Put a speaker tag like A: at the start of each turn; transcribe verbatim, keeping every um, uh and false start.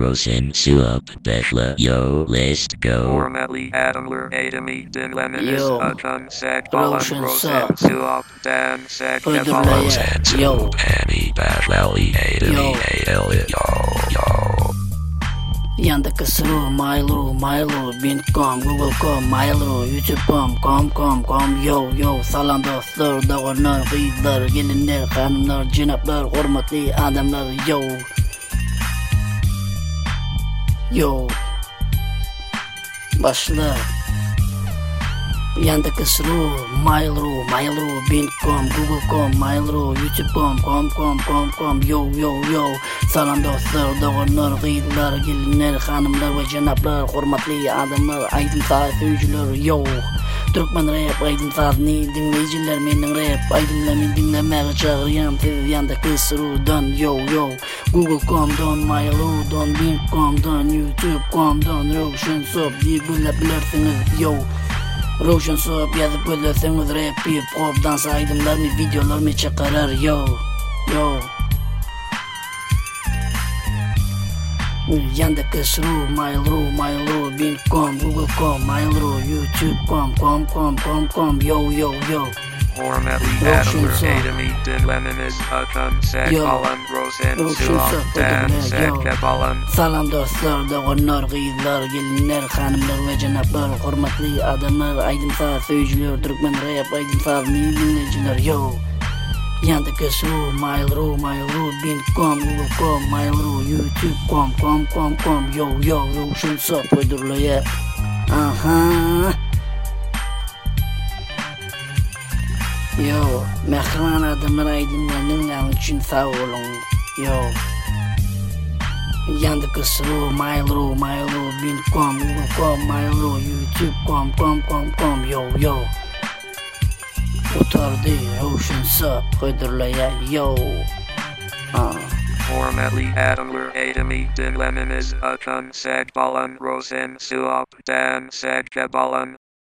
A: Rosen Suop Bethla Yo List Go
B: Formerly Adamler Adami Dinlemenis
C: Yo.
B: Akan Sek Balan
C: Roshan
B: Rosen
C: Sup.
B: Suop Dan Sek
C: Öldürme
B: Kefalan
C: ya.
A: Rosen
C: Yo.
A: Suop Annie Bathlali Adami
C: Yo.
A: Elliot Yo Yo
C: Yanda kısru, Milo, Milo, Bint.com, Google.com, Milo, YouTube.com, com, com, com, yo, yo, salam dostlar, dağırlar, kıyılar, gelinler, hanımlar, cenaplar, hürmetli adamlar, yo. Yo. Başla. Yanda kısru, Milo, Milo, Bint.com, Google.com, Milo, YouTube.com, com, com, com, com, yo, yo, yo. Salam dostlar, dağırlar, kıyılar, gelinler, hanımlar ve cenaplar, hürmetli adamlar, aydın sağ sözcüler, yo. Türkmen rap, aydın sağını dinleyiciler, menin rap, aydınlamin dinlemeye çağırıyan siz yanda kısrudan, yo, yo. Google.com'dan, Milo'dan, Bing.com'dan, YouTube.com'dan, Roshan Sup diye bulabilirsiniz, yo. Roshan Sup yazıp ölerseniz rap, hip hop, dans aydınlarını, videolarımı çıkarır, yo, yo. Yanda kısru, Milo, Milo, Bing.com, Google.com, Milo, YouTube.com, com, com, com, com, yo, yo, yo.
B: Formerly
C: Roshan
B: Adamler
C: Sup.
B: Adami Dinlemenis Akan Sek
C: Yo.
B: Balan Rosen
C: Roshan
B: Suop
C: Sup.
B: Dan
C: Yo.
B: Sek Kefalan
C: Salam dostlar, dağınlar, kıyılar, gelinler, hanımlar ve cenaplar, hürmetli adamlar, aydın sağ sözcüler, Türkmen rap, aydın sağ dinleyiciler, yo. Yanda kısru, Milo, Milo, Bing.com, Google.com, Milo, YouTube.com, com, com, com, yo, yo, Roshan Sup uydurlaya. Aha. Yo, mehriban adamlar aydınlarının için sağ olun, yo. Yanda kısru, Milo, Milo, Bing.com, Google.com, Milo, YouTube.com, com, com, com, yo, yo. Otardı, Roshan Sup uydurlaya, yo. Ah.
B: Formerly Adamler Adami Dinlemenis Akan Sek Balan Rosen Suop Dan Sek Kefalan